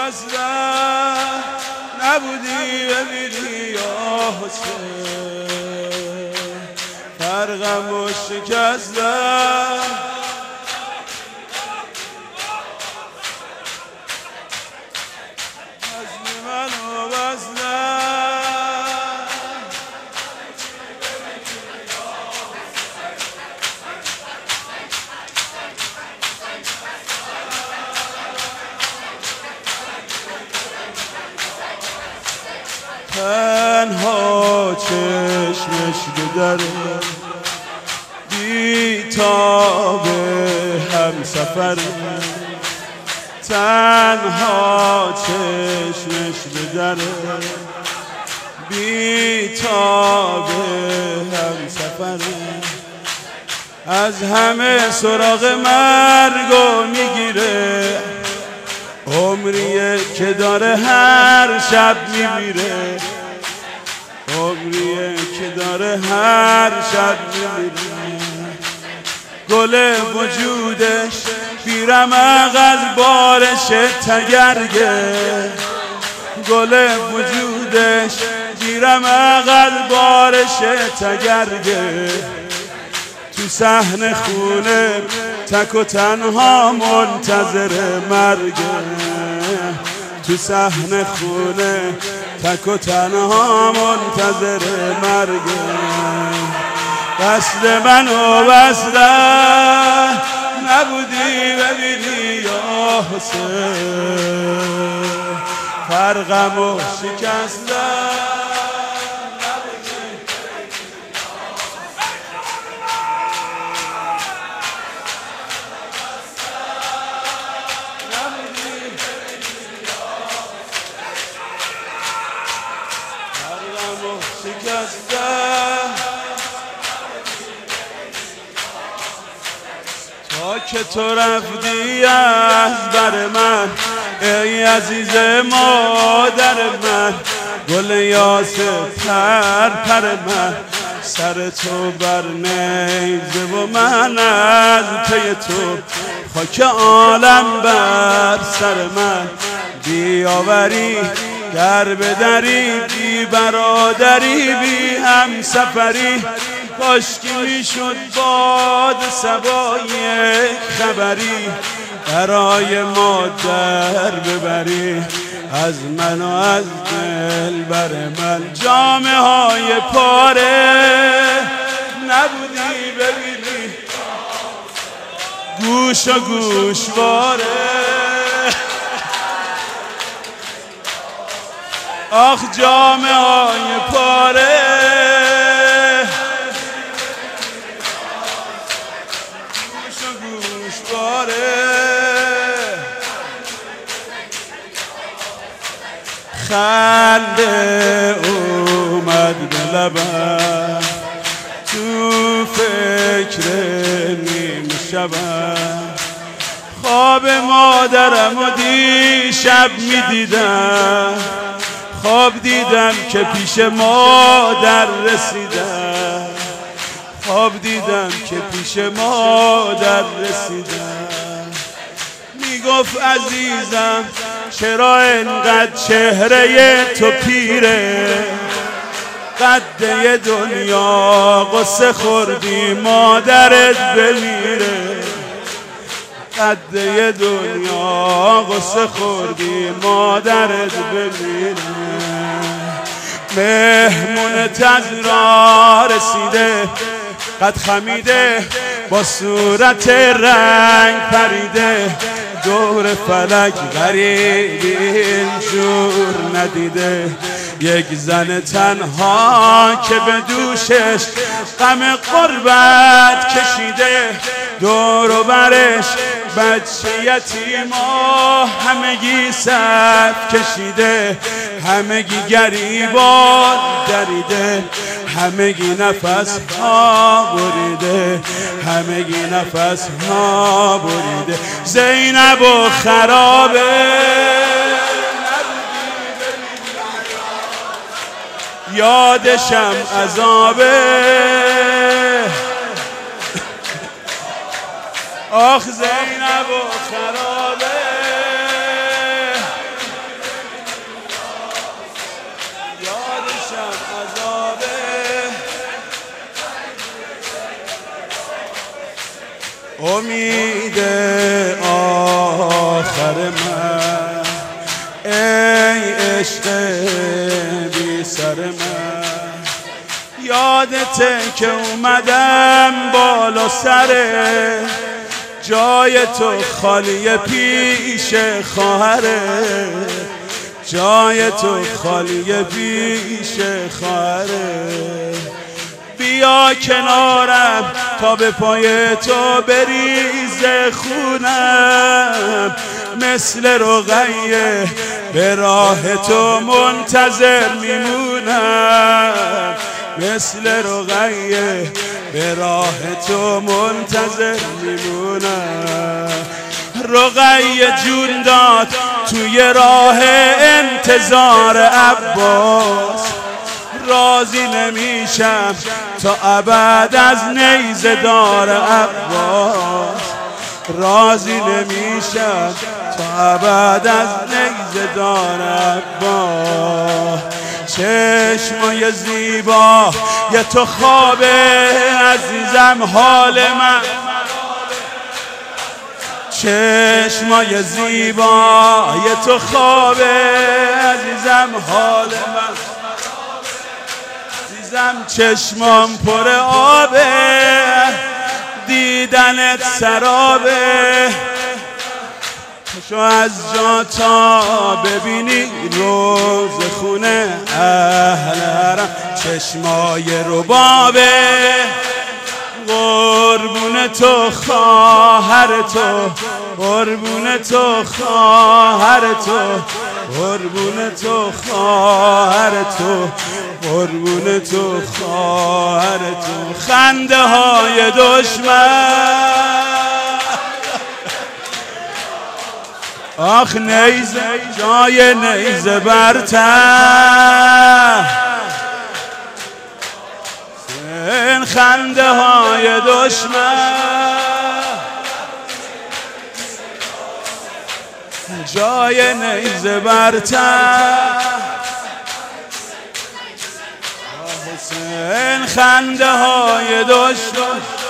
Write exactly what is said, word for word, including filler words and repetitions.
وبسته نبودی ببینی یا حسین فرقم و شکسته تنها چشمش بدره بی تاب همسفر تنها چشمش بدره بی تاب همسفر از همه سراغ مرگو میگیره عمریه که داره هر شب میمیره عمریه که داره هر شب میمیره گل وجودش بیرمق از بارش تگرگه گل وجودش بیرمق از بارش تگرگه تو صحن خونه تک و تنها منتظر مرگه تو صحن خونه تک و تنها منتظر مرگه قصد منو بسته نبودی ببینی یا حسین فرقمو شکسته تا که تو رفتی از بر من ای عزیز مادر من گل یاسر پر پر من سر تو بر نیزه و من از پی تو خاک عالم بر سر من بیاوری در بدری بی برادری بی همسفری کاشکی میشد باد صبای خبری برای ما در ببری از من و از دل بر من جامه های پاره نبودی ببینی گوش و گوشواره آخ جامه های پاره گوش و گوشواره خنده اومد به لبم تو فکر نیم شبم خواب مادرم و دیشب میدیدم خواب دیدم که پیش مادر رسیدم خواب دیدم که پیش مادر رسیدم میگفت عزیزم چرا اینقدر چهره تو پیره قده دنیا قصه خوردی مادرت بمیره قده دنیا قصه خوردی مادرت بمیره مهمون تزرا رسیده قد خمیده با صورت رنگ پریده دور فلک غریب اینجور ندیده یک زن تنها که به دوشش غم غربت کشیده دور و برش بچه یتیما همگی صف کشیده همگی گریبان دریده همگی نفس ها بریده همگی نفس ها بریده زینب و خرابه یادشم عذابه آخ زینب و خرابه آخر من، ای عشق بی سر من. یادته که اومدم بالا سره، جای تو خالی پیش خواهره، جای تو خالی پیش خواهره. بیا کنارم تا به پای تو بریزه خونم، مثل رقیه به راه تو منتظر میمونم، مثل رقیه به راه تو منتظر میمونم. رقیه جون داد توی راه انتظار عباس، راضی نمیشم تا ابد از نیزه دار عباس، راضی نمیشم تا ابد از نیزه دار عباس. چشمای زیبا یه تو خوابه عزیزم حال من، چشمای زیبا یه تو خوابه عزیزم حال من، عزیزم چشمام پر آبه دیدنت سرابه. شو از جا تا ببینی روز خونه اهل حرم، چشمای ربابه قربون تو خواهر تو، قربون تو خواهر تو، قربون تو خواهر تو، قربون تو خواهر تو. خنده های دشمن آخ نیزه جای نیزه برتر، این خنده های دشمن جای نیزه برتر، این خنده های دشمن